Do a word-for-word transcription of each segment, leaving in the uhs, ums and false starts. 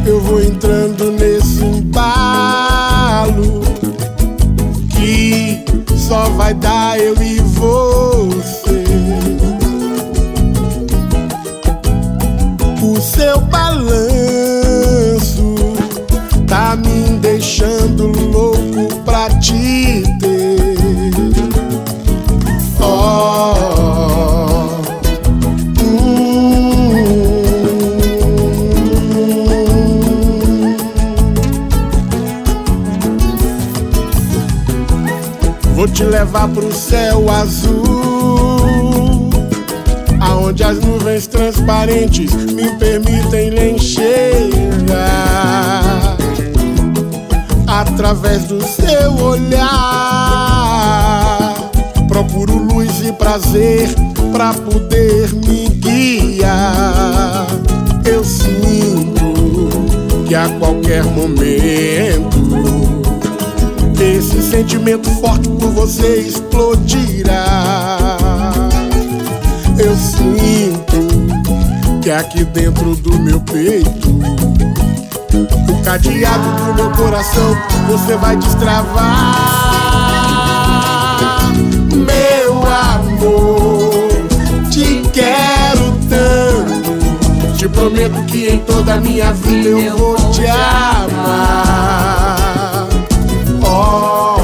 eu vou entrando nesse embalo que só vai dar eu e você. O seu balanço tá me deixando louco pra te ter. Oh, hum. Vou te levar pro céu azul, aonde as nuvens transparentes me permitem lhe enxergar. Através do seu olhar, procuro luz e prazer pra poder me guiar. Eu sinto que a qualquer momento esse sentimento forte por você explodirá. Eu sinto que aqui dentro do meu peito, o cadeado do meu coração você vai destravar. Meu amor, te quero tanto, te prometo que em toda a minha vida eu vou te amar. Oh,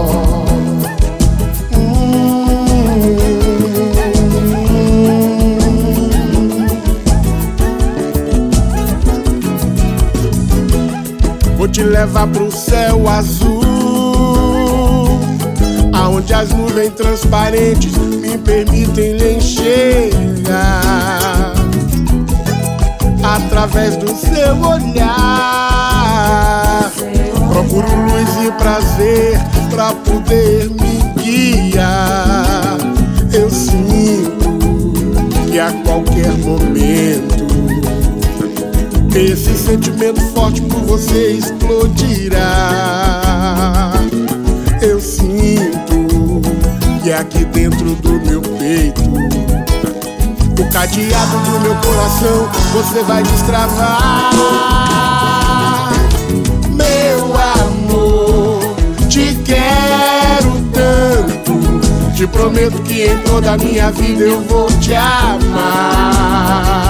hum. Vou te levar pro céu azul, aonde as nuvens transparentes me permitem lhe enxergar. Através do seu olhar, procuro luz e prazer pra poder me guiar. Eu sinto que a qualquer momento esse sentimento forte por você explodirá. Eu sinto que aqui dentro do meu peito, o cadeado do meu coração você vai destravar. Meu amor, te quero tanto, te prometo que em toda a minha vida eu vou te amar.